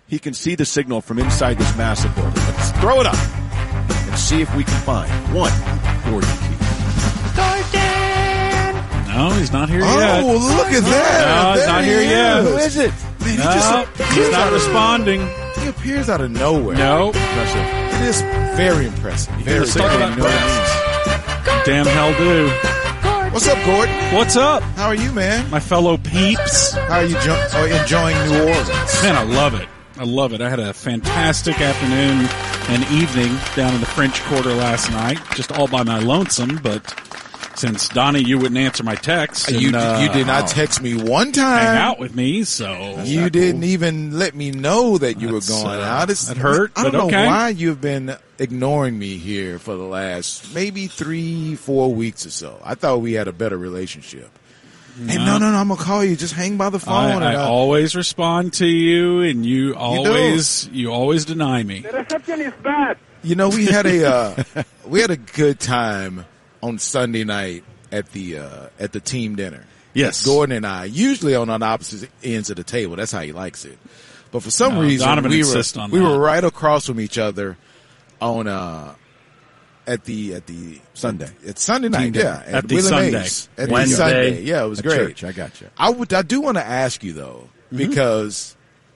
he can see the signal from inside this massive building. Let's throw it up and see if we can find one Gordon Keith. Gordon! No, he's not here yet. Oh, look at that. No, he's not here yet. Who is it? No, he's not responding. He appears out of nowhere. No. It is very impressive. Very, Let's talk very about impressive. Damn hell do. What's up, Gordon? What's up, How are you, man? my fellow peeps? How are you enjoying New Orleans? Man, I love it. I love it. I had a fantastic afternoon and evening down in the French Quarter last night, just all by my lonesome, but since, Donnie, you wouldn't answer my text. You did not text me one time. Hang out with me, so. You didn't even let me know that you were going out. That hurt, I don't but know okay. why you've been ignoring me here for the last maybe 3-4 weeks or so. I thought we had a better relationship. Hey, no, I'm going to call you. Just hang by the phone. I always respond to you, and you always deny me. The reception is bad. You know, we had a good time on Sunday night at the team dinner. Yes. Gordon and I, usually on opposite ends of the table. That's how he likes it. But for some reason, Donovan we insists on were that. right across from each other on at the Sunday. It's Sunday night, yeah. At the Willie Sunday. Mays. At Wednesday. the Sunday. Yeah, it was At great. church, I got you. I do want to ask you though, because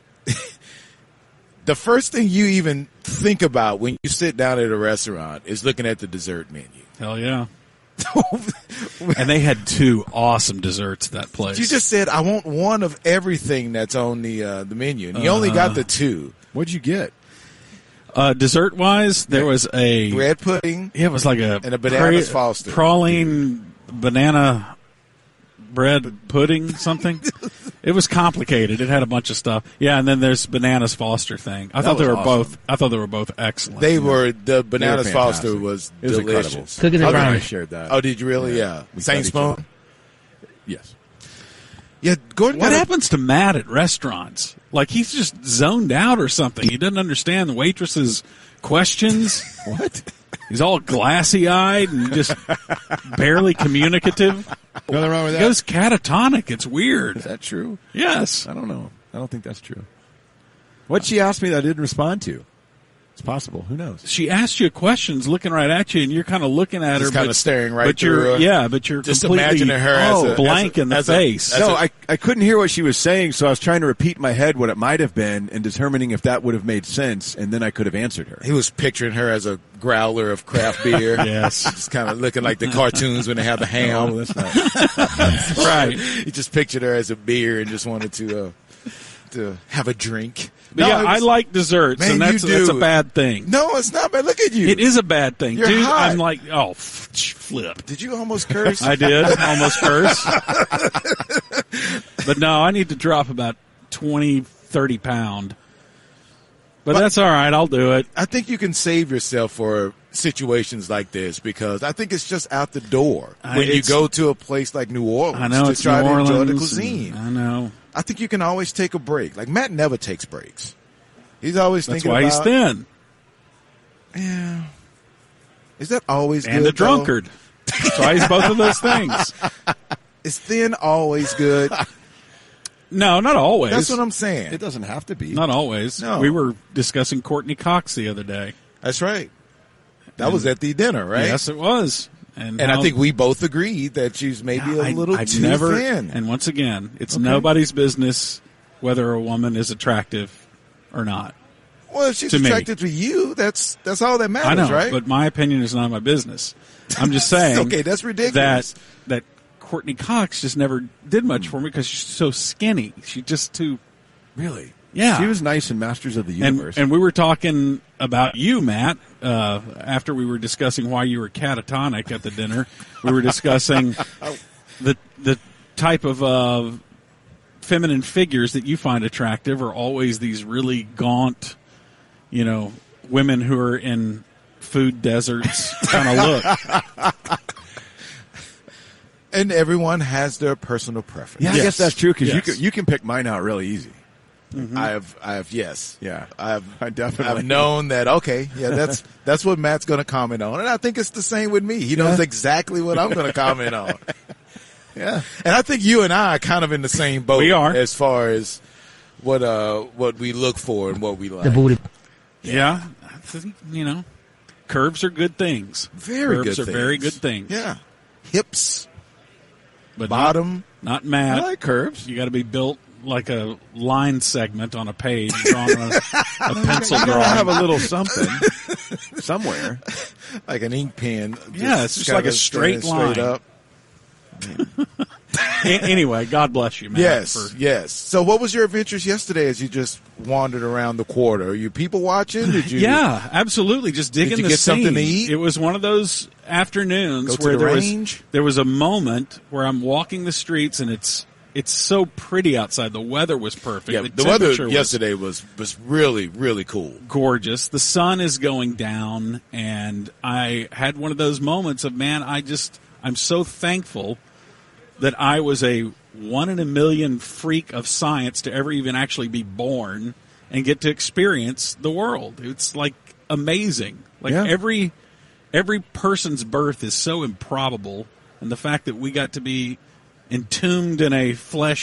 the first thing you even think about when you sit down at a restaurant is looking at the dessert menu. Hell yeah. And they had 2 awesome desserts at that place. You just said I want one of everything that's on the menu, and you only got the 2. What'd you get? Dessert wise, there was a Bread pudding. Yeah, it was like a And a bananas Foster. praline banana bread pudding something. It was complicated. It had a bunch of stuff. Yeah, and then there's bananas Foster thing. I thought they was were awesome. both excellent. The bananas fantastic. Foster was It was incredible. delicious. Cookies and Okay. I brownie. shared that. Oh, did you really? Yeah. We Same fed each spoon. other. Yes. Yeah, Gordon. What got a- happens to Matt at restaurants? Like he's just zoned out or something. He doesn't understand the waitress's questions. What? He's all glassy-eyed and just barely communicative. Nothing wrong with He that. goes catatonic. It's weird. Is that true? Yes. I don't know. I don't think that's true. What'd she ask me that I didn't respond to? It's possible. Who knows? She asked you questions, looking right at you, and you're kind of looking at her, Just kinda but staring right But you're through her. but you're Just completely imagining her as a- blank in the as a- face. No, I couldn't hear what she was saying, so I was trying to repeat in my head what it might have been and determining if that would have made sense, and then I could have answered her. He was picturing her as a growler of craft beer. Yes. Just kind of looking like the cartoons when they have the ham. Oh, that's not. Right. He just pictured her as a beer and just wanted to have a drink. But No, yeah, it I was- like desserts, Man, and you that's do. a bad thing. No, it's not bad. Look at you. It is a bad thing, You're dude. hot. I'm like, flip. Did you almost curse? I did almost curse, but no, I need to drop about 20-30 pound. But that's all right. I'll do it. I think you can save yourself for situations like this because I think it's just out the door when you it's- go to a place like New Orleans I know to it's try New to Orleans. enjoy the and cuisine. I know. I think you can always take a break. Like Matt never takes breaks. He's always That's thinking why he's about, thin Yeah. Is that always and good? a drunkard. That's why he's both of those things. Though? Is thin always good? No, not always. That's what I'm saying. It doesn't have to be. Not always. No. We were discussing Courtney Cox the other day. That's right. That was at the dinner, right? Yes, it was. And And I how- think we both agreed that she's maybe a little I've too never, thin. And once again, it's nobody's business whether a woman is attractive or not. Well, if she's to me. attracted to you, that's all that matters, I know, right? but my opinion is not my business. I'm just saying. Okay, that's ridiculous. That Courtney Cox just never did much for me because she's so skinny. She's just too. Really? Yeah. She was nice in Masters of the Universe. And we were talking about you, Matt, after we were discussing why you were catatonic at the dinner. We were discussing the type of feminine figures that you find attractive are always these really gaunt, women who are in food deserts kind of look. And everyone has their personal preference. yeah, I guess that's true because Yes. you can pick mine out really easy. I have, yes. Yeah. I've definitely known that, okay, yeah, that's what Matt's going to comment on. And I think it's the same with me. He knows exactly what I'm going to comment on. Yeah. And I think you and I are kind of in the same boat. We are. As far as what we look for and what we like. Yeah, curves are good things. Curves are very good things. Yeah, hips, but bottom, not mad. I like curves. You got to be built like a line segment on a page drawn on a pencil You gotta drawing. have a little something somewhere. like an ink pen. Yeah, it's just like a straight line. Straight up. Anyway, God bless you, man. Yes. So, what was your adventures yesterday as you just wandered around the quarter? Are you people watching? Did you? Yeah, absolutely. Just digging Did you the get scene. something to eat? It was one of those afternoons Go to where the there range? was a moment where I'm walking the streets and it's so pretty outside. The weather was perfect. Yeah, the the weather temperature was yesterday was really, really cool. gorgeous. The sun is going down, and I had one of those moments of, man, I'm so thankful that I was a 1 in a million freak of science to ever even actually be born and get to experience the world. It's like amazing. Like Yeah. every person's birth is so improbable, and the fact that we got to be entombed in a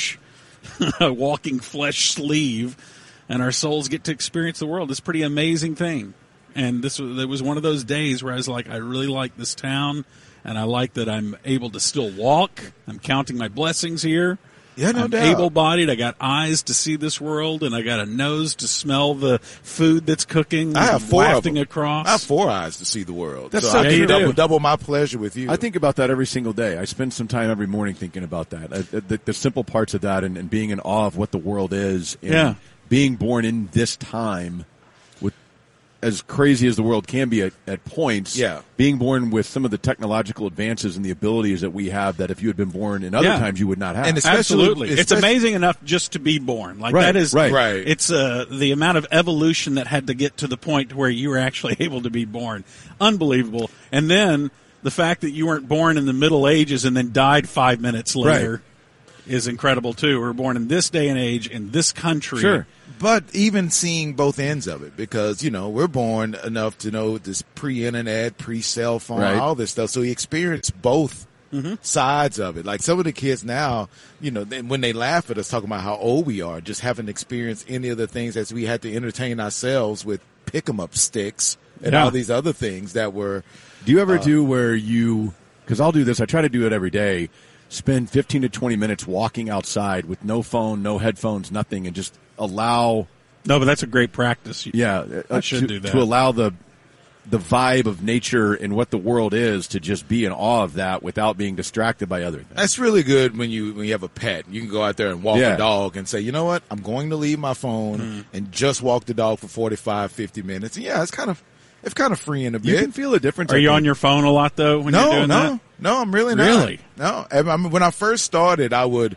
a walking flesh sleeve, and our souls get to experience the world is a pretty amazing thing. And it was one of those days where I was like, I really like this town, and I like that I'm able to still walk. I'm counting my blessings here. Yeah, no I'm doubt. able-bodied. I got eyes to see this world, and I got a nose to smell the food that's cooking. I have 4 of wafting them. across. I have 4 eyes to see the world. That's so so I true. can double my pleasure with you. I think about that every single day. I spend some time every morning thinking about that. The simple parts of that and being in awe of what the world is. And Yeah. being born in this time, with as crazy as the world can be at points. Yeah. Being born with some of the technological advances and the abilities that we have that if you had been born in other Yeah. times you would not have. And Absolutely. It's especially- amazing enough just to be born. Like Right, that is right. Right. It's the amount of evolution that had to get to the point where you were actually able to be born. Unbelievable. And then the fact that you weren't born in the Middle Ages and then died 5 minutes later is incredible too. We're born in this day and age in this country. Sure. But even seeing both ends of it, because, we're born enough to know this pre-internet, pre-cell phone, Right. all this stuff. So we experience both sides of it. Like some of the kids now, when they laugh at us talking about how old we are, just haven't experienced any of the things as we had to entertain ourselves with pick-em-up sticks and Yeah. all these other things that were... Do you ever do where because I'll do this, I try to do it every day, spend 15 to 20 minutes walking outside with no phone, no headphones, nothing, and just allow... No, but that's a great practice. I should do that. To allow the vibe of nature and what the world is to just be in awe of that without being distracted by other things. That's really good when you have a pet. You can go out there and walk Yeah. a dog and say, you know what, I'm going to leave my phone and just walk the dog for 45, 50 minutes. And yeah, it's kind of freeing a bit. You can feel a difference. Are I you think. on your phone a lot though when you're doing that? No, I'm really not. Really? No. I mean, when I first started, I would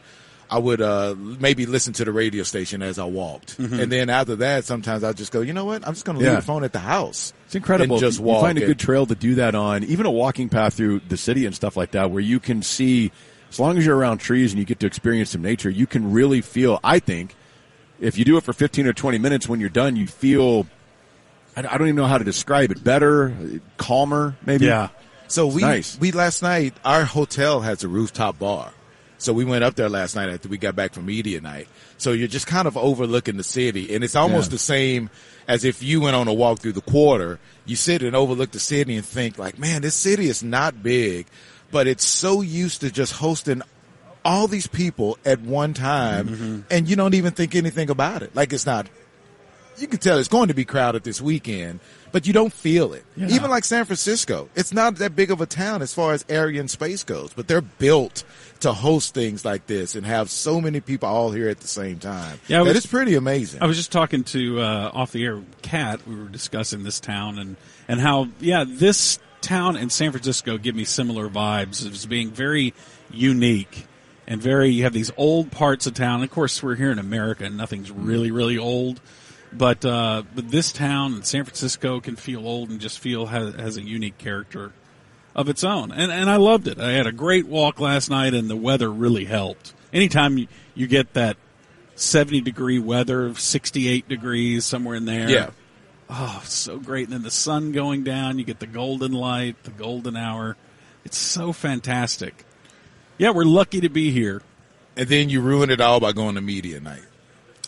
maybe listen to the radio station as I walked. And then after that, sometimes I'd just go, you know what, I'm just going to leave Yeah. the phone at the house. It's incredible. And just you walk find a and- good trail to do that on, even a walking path through the city and stuff like that, where you can see, as long as you're around trees and you get to experience some nature, you can really feel, I think, if you do it for 15 or 20 minutes, when you're done, you feel, I don't even know how to describe it, better, calmer, maybe. Yeah. So nice. we last night, our hotel has a rooftop bar. So we went up there last night after we got back from media night. So you're just kind of overlooking the city, and it's almost Yeah. the same as if you went on a walk through the quarter. You sit and overlook the city and think like, man, this city is not big, but it's so used to just hosting all these people at one time, and you don't even think anything about it. Like it's not. You can tell it's going to be crowded this weekend, but you don't feel it. Yeah. Even like San Francisco, it's not that big of a town as far as area and space goes, but they're built to host things like this and have so many people all here at the same time. Yeah, that is pretty amazing. I was just talking to off the air Kat. We were discussing this town and how this town and San Francisco give me similar vibes as being very unique and you have these old parts of town. Of course, we're here in America and nothing's really old, but this town and San Francisco can feel old and just has a unique character of its own. And I loved it. I had a great walk last night and the weather really helped. Anytime you get that 70-degree weather, 68 degrees, somewhere in there. Yeah. Oh, so great. And then the sun going down, you get the golden light, the golden hour. It's so fantastic. Yeah, we're lucky to be here. And then you ruin it all by going to media night.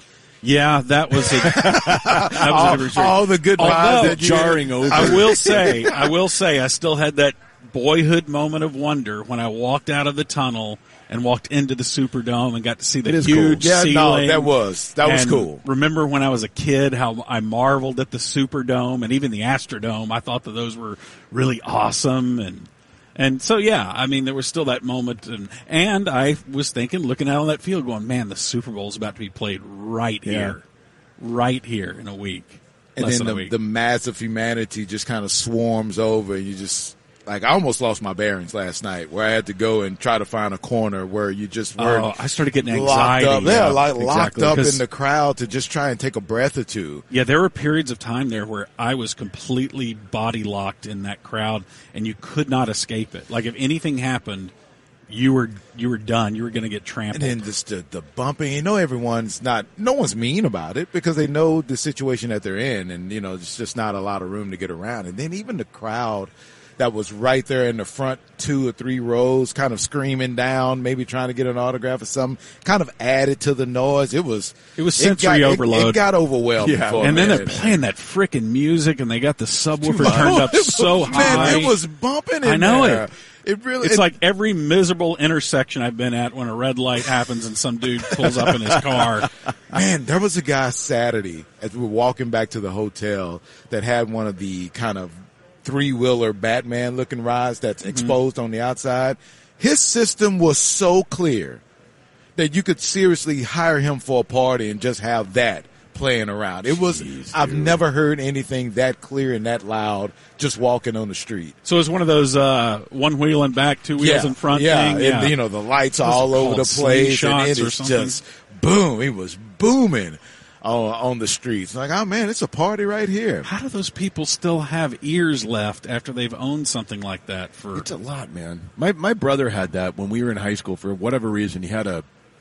Yeah, that was a different story. All the good vibes Although, that you jarring over. I will say, I still had that boyhood moment of wonder when I walked out of the tunnel and walked into the Superdome and got to see the It is huge cool. Yeah, ceiling. no, that was And cool. Remember when I was a kid how I marveled at the Superdome and even the Astrodome. I thought that those were really awesome and so yeah, I mean there was still that moment and I was thinking, looking out on that field, going, man, the Super Bowl's about to be played right here in a week. And Less then than a week. the mass of humanity just kind of swarms over, and you just like I almost lost my bearings last night, where I had to go and try to find a corner where you just weren't. I started getting locked anxiety. up. Yeah, locked exactly. up 'Cause- in the crowd to just try and take a breath or two. Yeah, there were periods of time there where I was completely body locked in that crowd, and you could not escape it. Like if anything happened, you were done. You were going to get trampled. And then just the bumping. You know, no one's mean about it because they know the situation that they're in, and you know, there's just not a lot of room to get around. And then even the crowd that was right there in the front 2 or 3 rows, kind of screaming down, maybe trying to get an autograph or something, kind of added to the noise. It was sensory overload. It got overwhelming. Yeah. for a and then they're minute. playing that frickin' music, and they got the subwoofer turned up so high. Man, it was bumping in I know there. it. It really. It's like every miserable intersection I've been at when a red light happens and some dude pulls up in his car. Man, there was a guy Saturday as we were walking back to the hotel that had one of the kind of 3-wheeler Batman looking rides that's exposed on the outside. His system was so clear that you could seriously hire him for a party and just have that playing around. It was, I've never heard anything that clear and that loud just walking on the street. So it's one of those one wheel in back, 2 wheels in front thing. And, you know, the lights are all over the place and slingshots it or is something? just boom. It was booming on the streets. Like, oh man, it's a party right here. How do those people still have ears left after they've owned something like that for? It's a lot, man. My brother had that when we were in high school. For whatever reason, he had a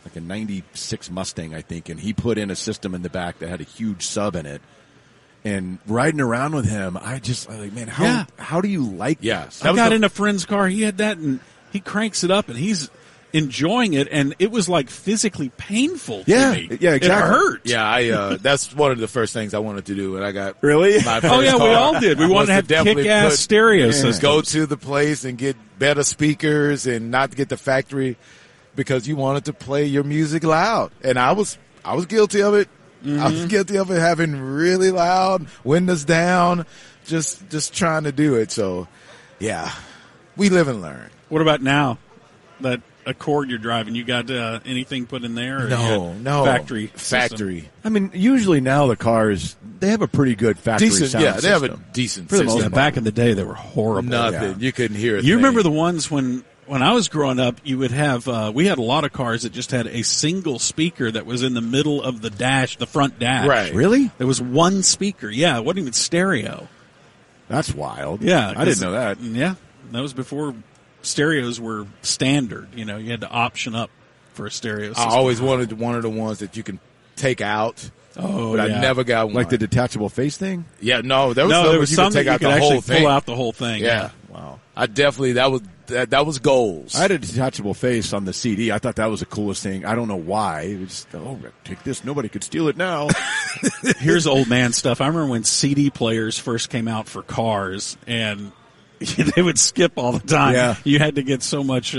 96 Mustang, I think, and he put in a system in the back that had a huge sub in it. And riding around with him, I like, man, how do you like this? I got in a friend's car. He had that, and he cranks it up, and he's enjoying it, and it was like physically painful to me. Yeah, exactly. It hurt. Yeah, that's one of the first things I wanted to do when I got Really? my first Oh yeah, we car, all did. We wanted to have definitely kick-ass put- stereo systems. Go to the place and get better speakers and not to get the factory because you wanted to play your music loud. And I was guilty of it. I was guilty of it, having really loud, windows down, just trying to do it. So, yeah, we live and learn. What about now? That Accord you're driving, you got anything put in there? Or No, factory. system? Factory. I mean, usually now the cars, they have a pretty good factory Decent, sound yeah, they have a system. decent For the system. most Yeah, back in the day, they were horrible. Nothing. You couldn't hear it. You remember the ones when I was growing up, you would have, we had a lot of cars that just had a single speaker that was in the middle of the dash, the front dash. Right. Really? There was one speaker. Yeah, it wasn't even stereo. That's wild. Yeah. I didn't know that. Yeah. That was before stereos were standard. You know, you had to option up for a stereo system. I always wanted one of the ones that you can take out. Oh, but yeah. I never got one. Like the detachable face thing? Yeah, no, there was No, some there was you some could take that you out could the actually whole thing. pull out the whole thing. Yeah. Wow. I definitely that was goals. I had a detachable face on the CD. I thought that was the coolest thing. I don't know why. It was just, take this. Nobody could steal it now. Here's old man stuff. I remember when CD players first came out for cars, and they would skip all the time. Yeah. You had to get so much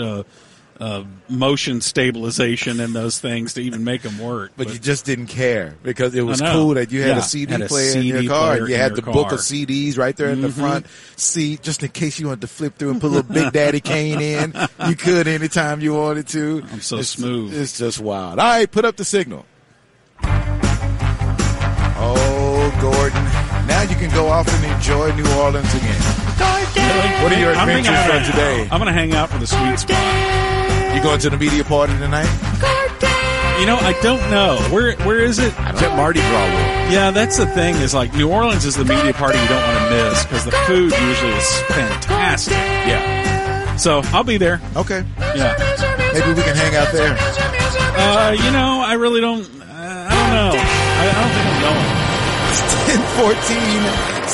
motion stabilization in those things to even make them work. but you just didn't care because it was I know. cool that you had Yeah, a CD had a player in CD your car. player And you in had your the book car. of CDs right there in the front seat, just in case you wanted to flip through and put a little Big Daddy Kane in. You could anytime you wanted to. I'm so smooth. It's just wild. All right, put up the signal. Oh, Gordon. Now you can go off and enjoy New Orleans again. What are your I'm hanging adventures out for today? I'm going to hang out for the sweet spot. You going to the media party tonight? You know, I don't know. Where is it? It's at Mardi Gras World. Yeah, that's the thing is like New Orleans is the media party you don't want to miss because the food usually is fantastic. Yeah. So I'll be there. Okay. Yeah. Maybe we can hang out there. You know, I really don't. I don't know. I don't think I'm going. It's 10:14.